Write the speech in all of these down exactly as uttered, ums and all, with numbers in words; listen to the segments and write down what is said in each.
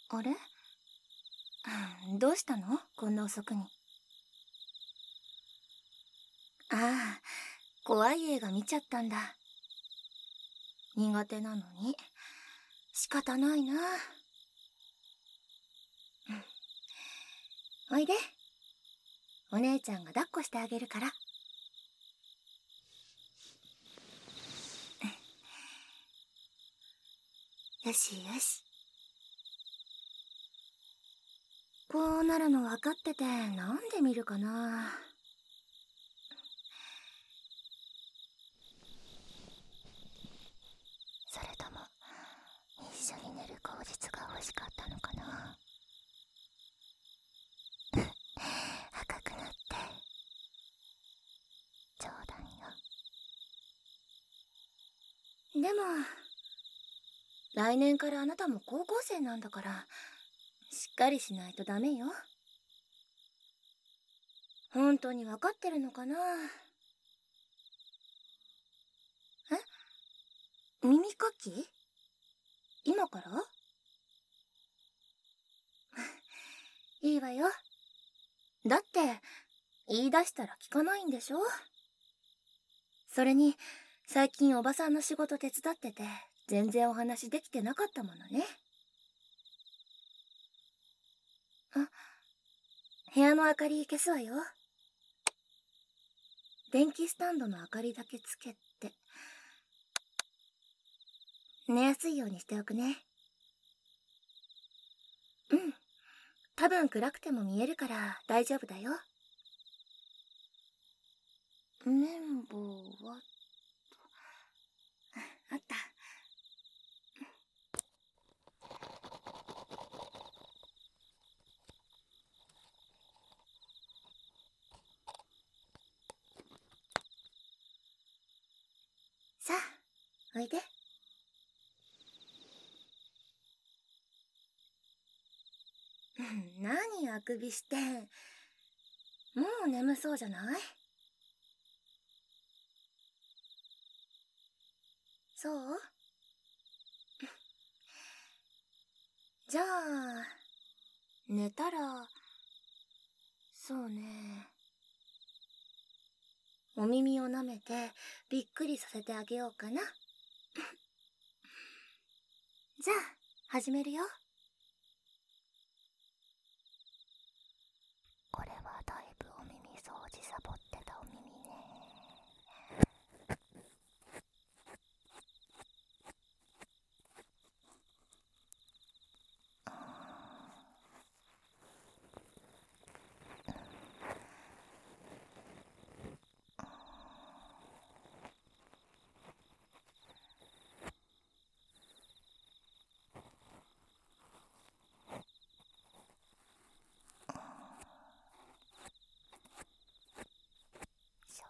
あれどうしたのこんな遅くに。ああ、怖い映画見ちゃったんだ。苦手なのに。仕方ないな。おいで。お姉ちゃんが抱っこしてあげるから。よしよし。こうなるの分かってて、なんで見るかな。それとも一緒に寝る口実が欲しかったのかな。赤くなって冗談よ。でも来年からあなたも高校生なんだから、しっかりしないとダメよ。本当に分かってるのかな。え、耳かき？今から？いいわよ。だって言い出したら聞かないんでしょ。それに最近おばさんの仕事手伝ってて全然お話できてなかったものね。あ、部屋の明かり消すわよ。電気スタンドの明かりだけつけて寝やすいようにしておくね。うん、多分暗くても見えるから大丈夫だよ。綿棒はあった。さあおいで。何あくびして。もう眠そうじゃない？そう？じゃあ寝たら、そうね、お耳を舐めてびっくりさせてあげようかな。じゃあ始めるよ。これはだいぶお耳掃除サボってたお耳ね。しょ。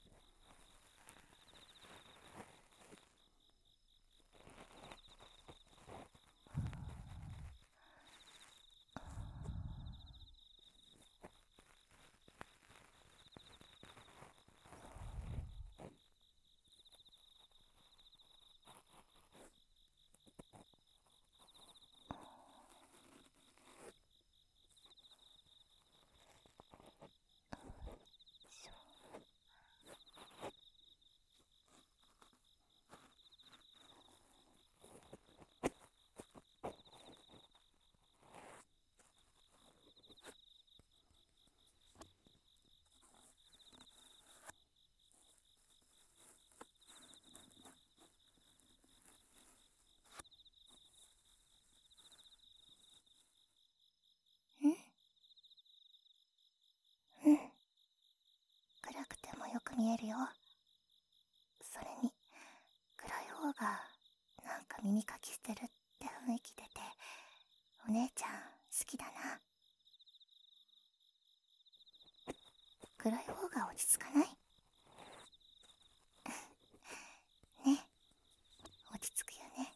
うん、暗くてもよく見えるよ。それに暗い方がなんか耳かきしてるって雰囲気出て、お姉ちゃん好きだな。暗い方が落ち着かない？ね、落ち着くよね。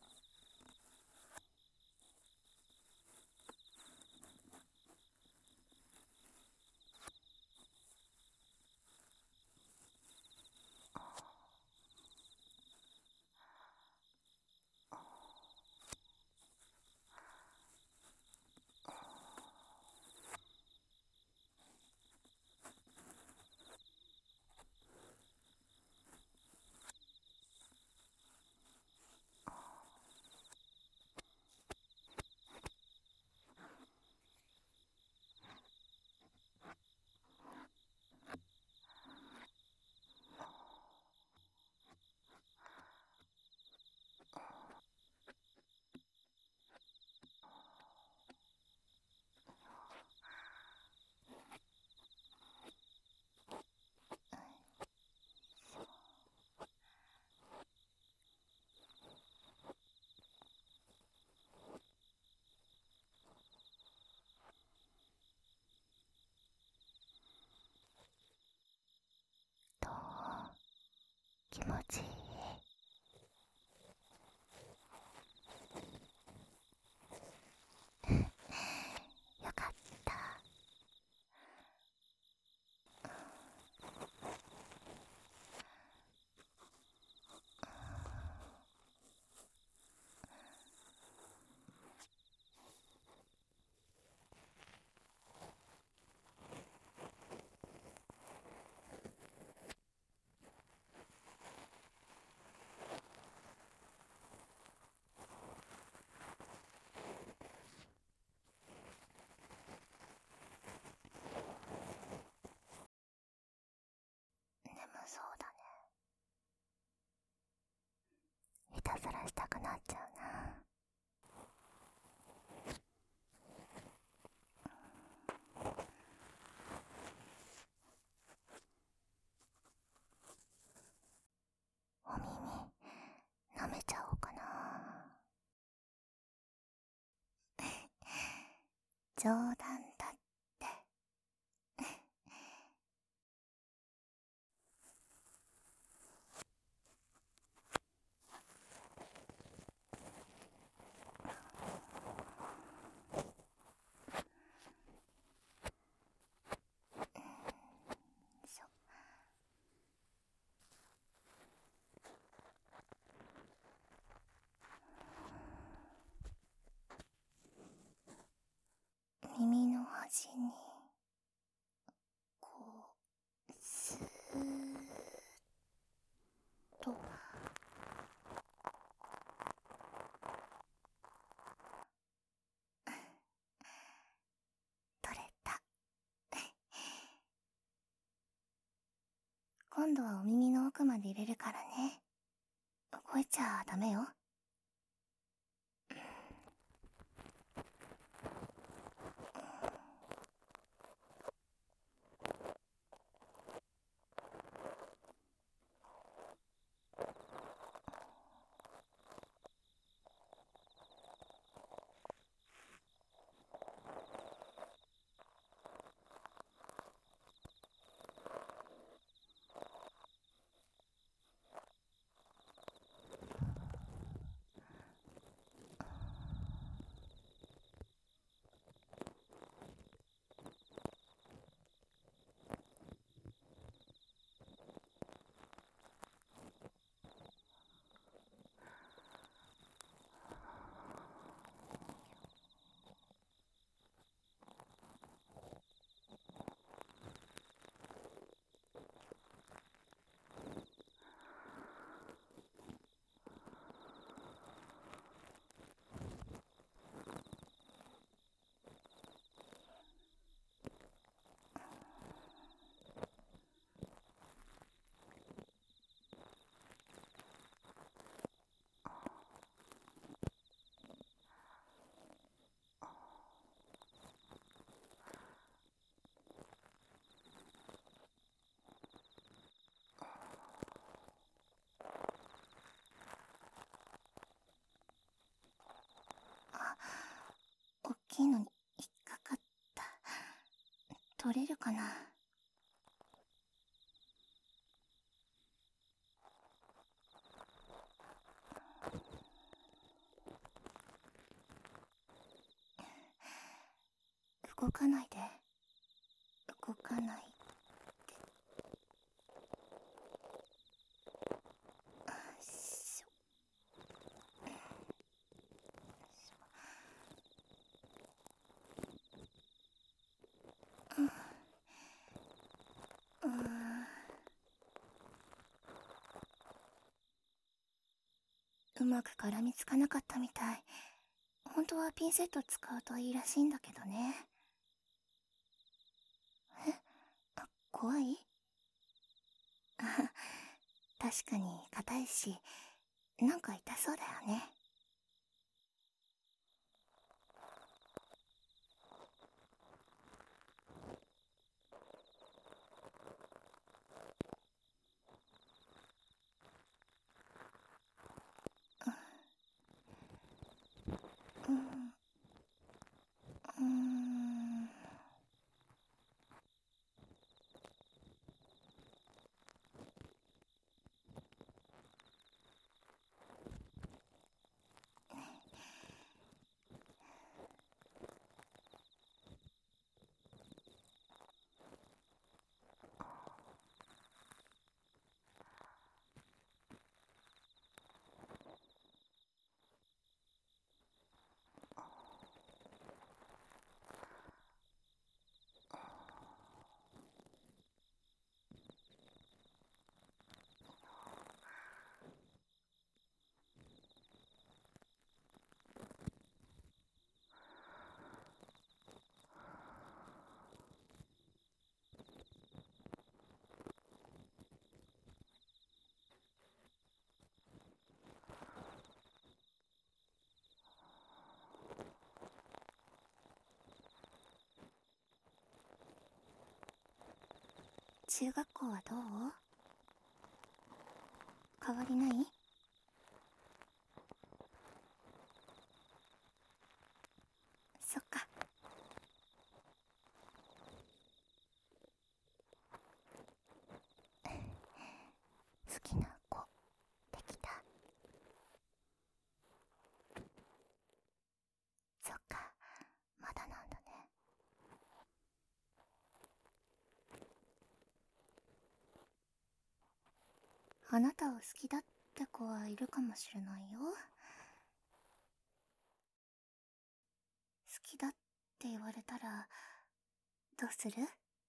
っちゃうな。お耳舐めちゃおうかな。冗談だって。しょ。耳の端にこうスーッと取れた。今度はお耳の奥まで入れるからね。動いちゃダメよ。あ、おっきいのに引っかかった。取れるかな。動かないで。動かないで。あしょ。うん。うまく絡みつかなかったみたい。本当はピンセット使うといいらしいんだけどね。え？あ、怖い？あ、確かに硬いし、なんか痛そうだよね。うん。うーん。 中学校はどう？変わりない？そっか。好きな子できた？そっか、まだなんだね。あなたを好きだって子はいるかもしれないよ。好きだって言われたらどうする？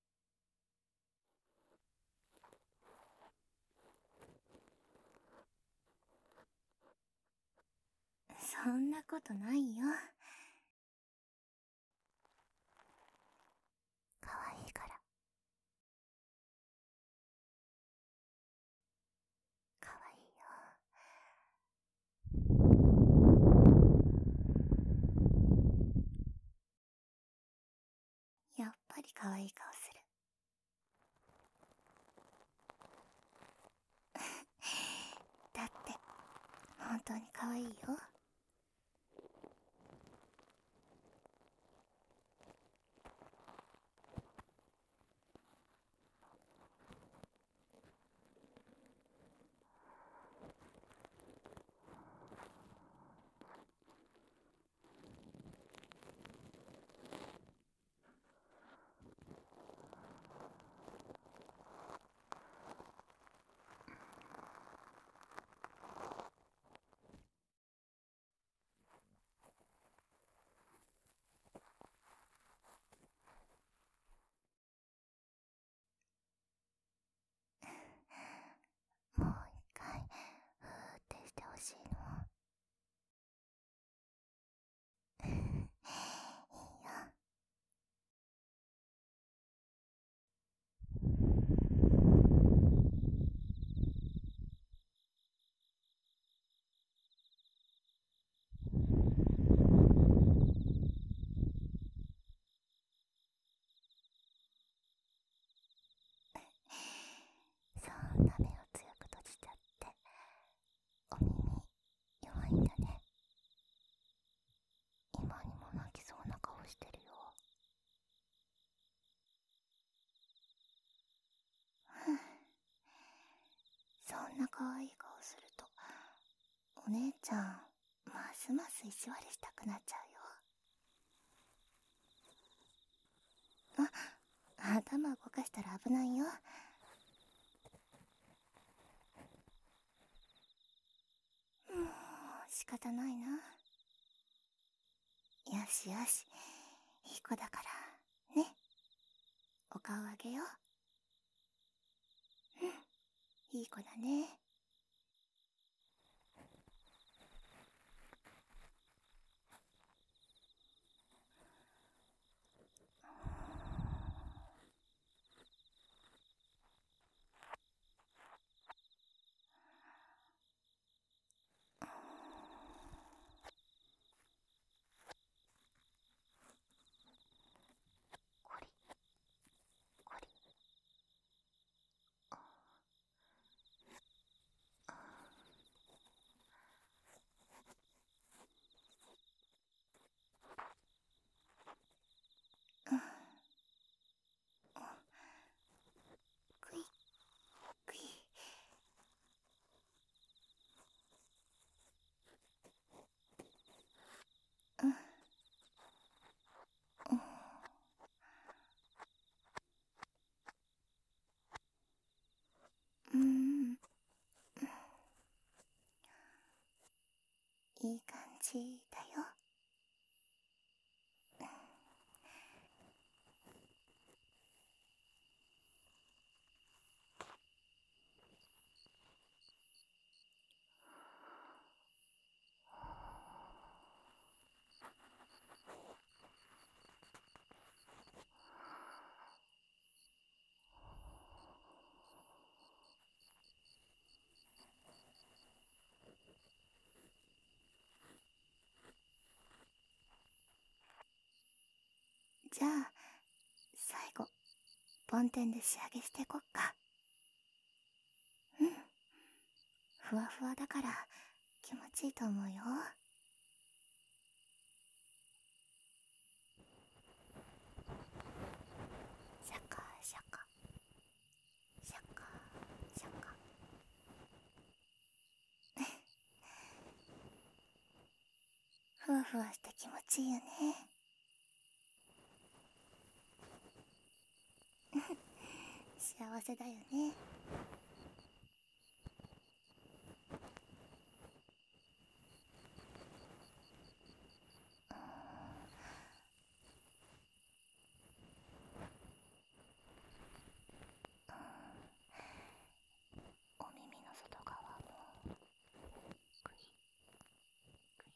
そんなことないよ。可愛いから。可愛いよ。やっぱり可愛い顔する。だって本当に可愛いよ。もう一回ふーってしてほしいの。いいよ。そんな目を強く閉じちゃってお耳弱いんだね。今にも泣きそうな顔してるよ。ふん、そんな可愛い顔するとお姉ちゃんますます意地悪したくなっちゃうよ。あ、頭動かしたら危ないよ。もう仕方ないな。よしよし、いい子だからね。お顔あげよう。うん、いい子だね。こりこり。うん、くいくい。うんうん。うん、いい感じだよ。じゃあ最後、 梵天で仕上げしていこっか。うん、ふわふわだから気持ちいいと思うよ。シャカシャカシャカシャカふわふわして気持ちいいよね。幸せだよね。お耳の外側もクイクイ、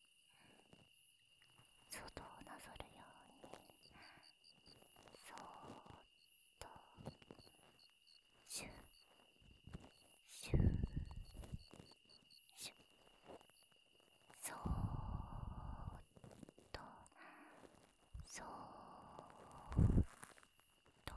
外をなぞるようにそーっとシュッシュッシュッ、そーっとそーっと。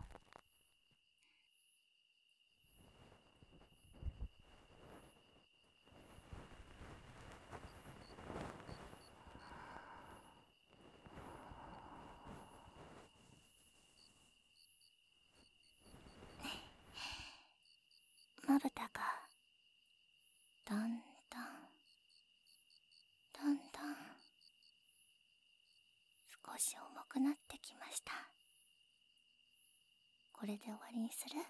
まぶたがだんだんだんだん少し重くなってきました。これで終わりにする？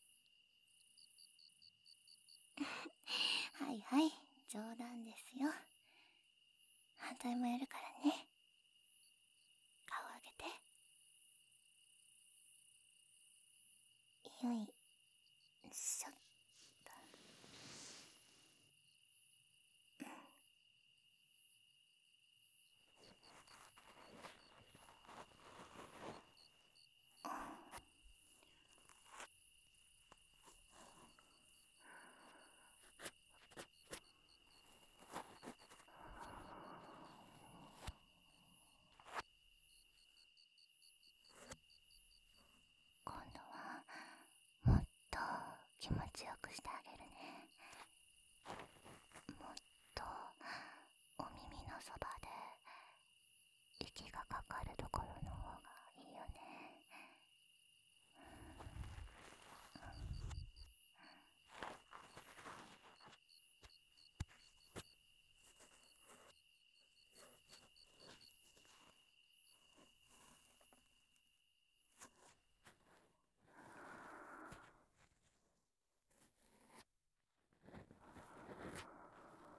はいはい、冗談ですよ。反対もやるからね。顔上げて。よいしょっと。今度はもっと気持ちよくしてあげるね。もっとお耳のそばで息がかかるところの方がいいよね。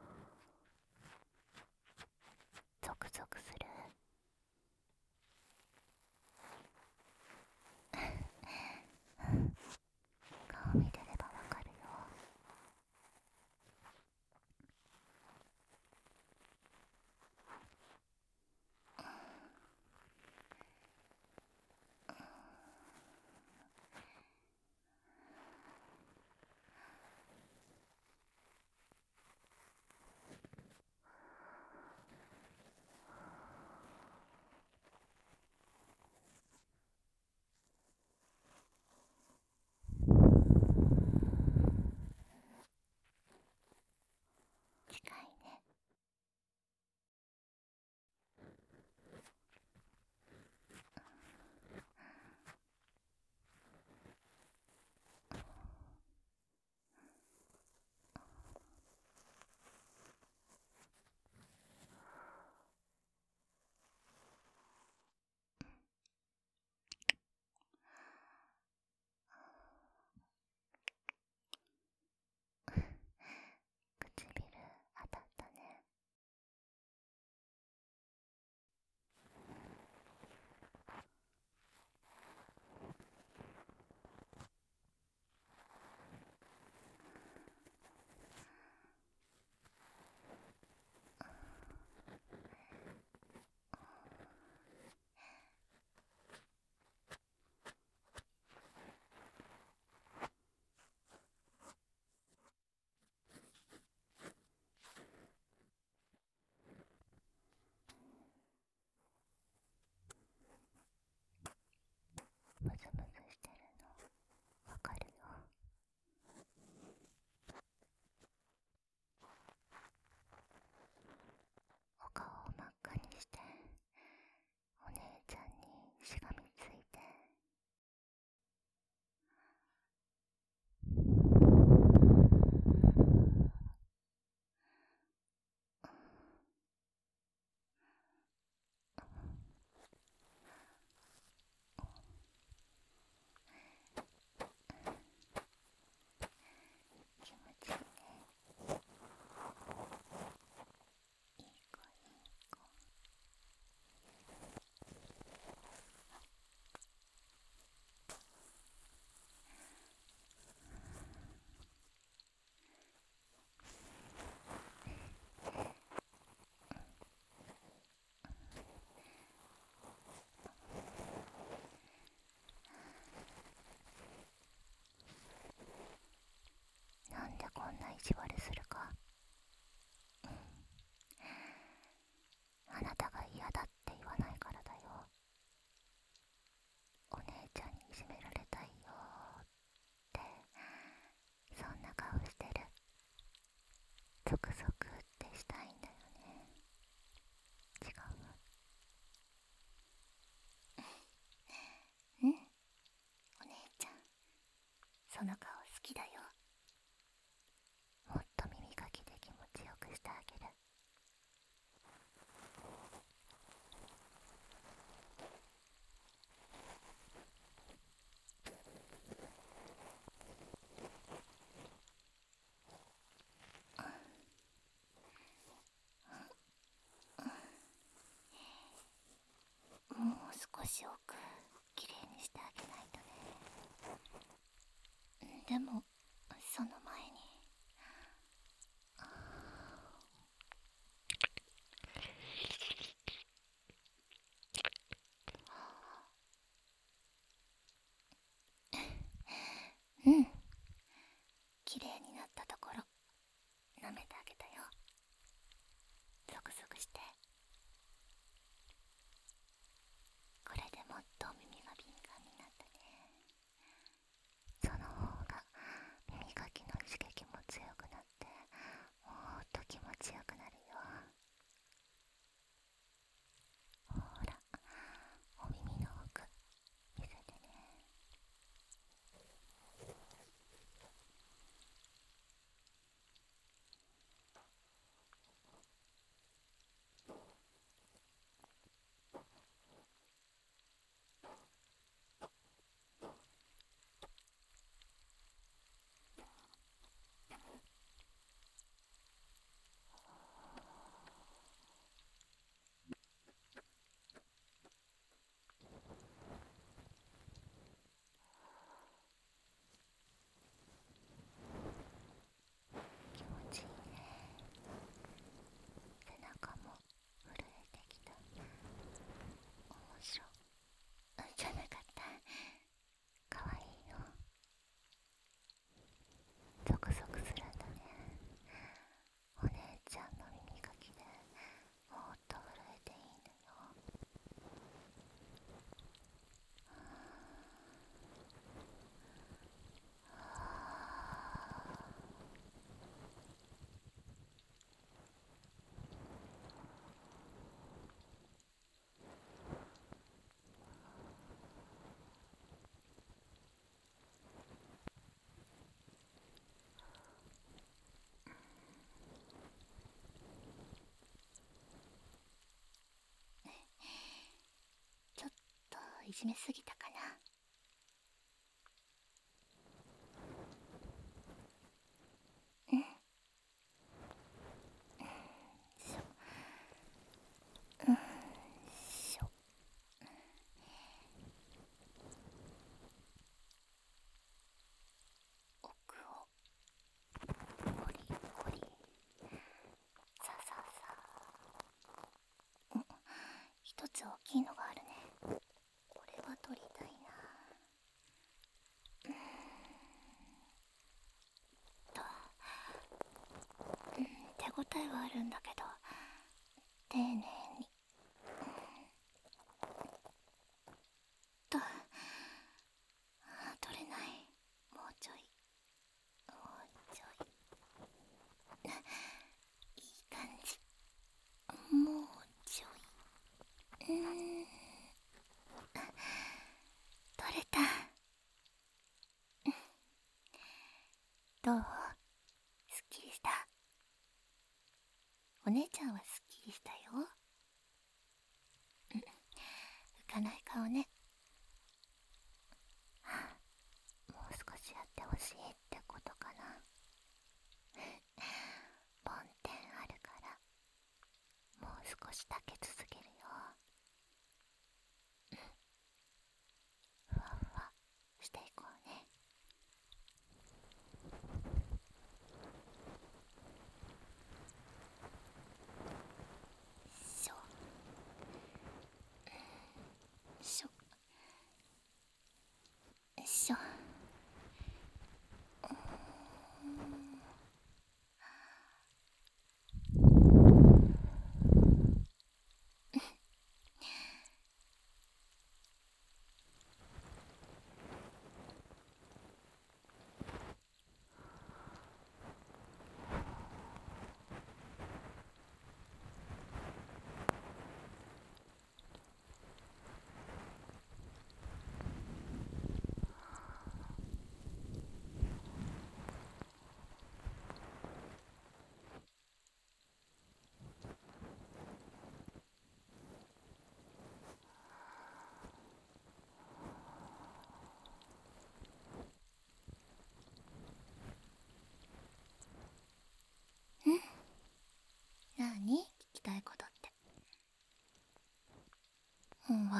ゾクゾクする？ し多くきれいにしてあげないとね。でもその前にうん、きれいになったところ舐めてあげたよ。ゾクゾクして。これでもっと耳が敏感になったね。その方が耳かきの刺激も強くなってもっと気持ちよくなるよ。ほら、お耳の奥見せてね。気持ちいいね。背中も震えてきた。面白じゃなかった。かわいいよ。ゾクゾクするんだね。お姉ちゃんの耳かきでもっと震えていいのよ。ちょっといじめすぎたかな。うん。しょうんしょ奥をゴリゴリさささ。うん、一つ大きいのがあるね。これは取りたいな。と、うん、手応えはあるんだけど丁寧にと。取れない。もうちょい、もうちょい。いい感じ。もうちょい。うーん、取れた。どう？すっきりした？お姉ちゃんはすっきりしたよ。うん、浮かない顔ね。はあ、もう少しやってほしいってことかな。梵天あるからもう少しだけ続けるよ。ふわふわしていこうね。しょしょしょ。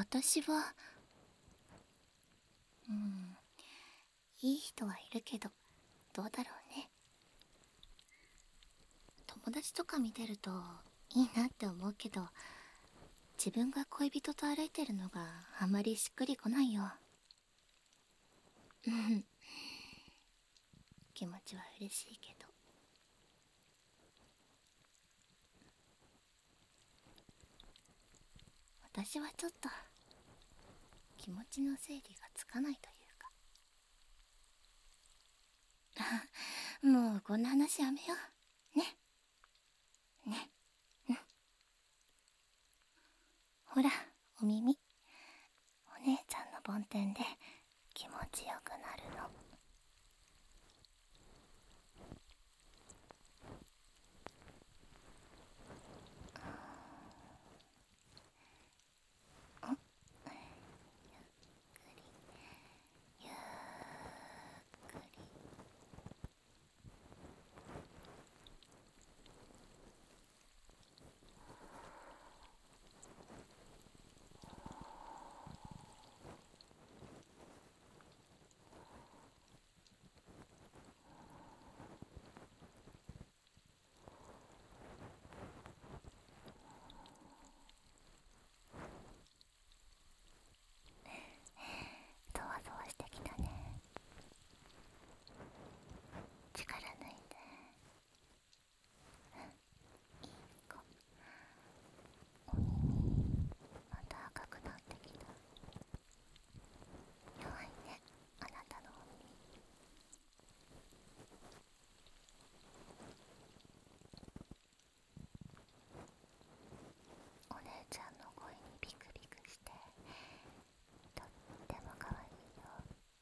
私は、うん、いい人はいるけど、どうだろうね。友達とか見てるといいなって思うけど、自分が恋人と歩いてるのがあまりしっくりこないよ。うん、気持ちは嬉しいけど。私はちょっと気持ちの整理がつかないというか。もうこんな話やめようね。ね。うん。ほら、お耳。お姉ちゃんの梵天で気持ちよくなるの。ん、ゆっくり。ゾワゾワしてきたね。力抜いて。いい子。お耳また赤くなってきた。弱いね、あなたのお耳。お姉ちゃんの声にビクビクしてとっても可愛いよ。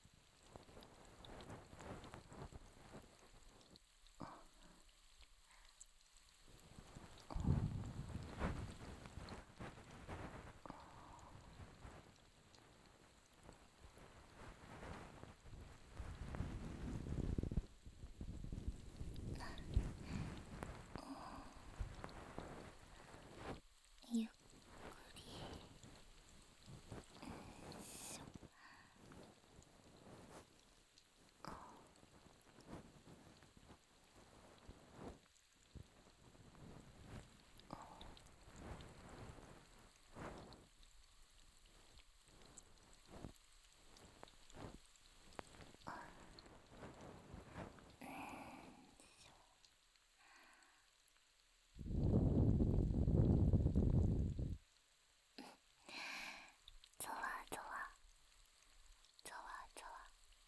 ゆっくり。しょ。ゾワゾワゾワゾワ。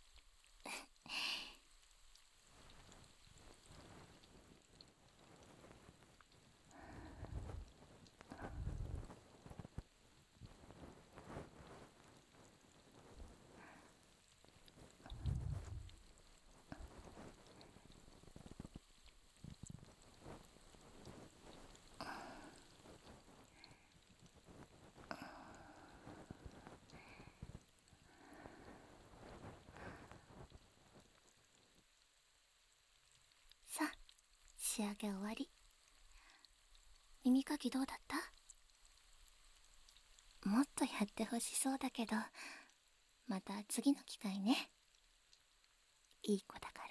さあ、仕上げ終わり。耳かきどうだった？もっとやってほしそうだけど、また次の機会ね。いい子だから。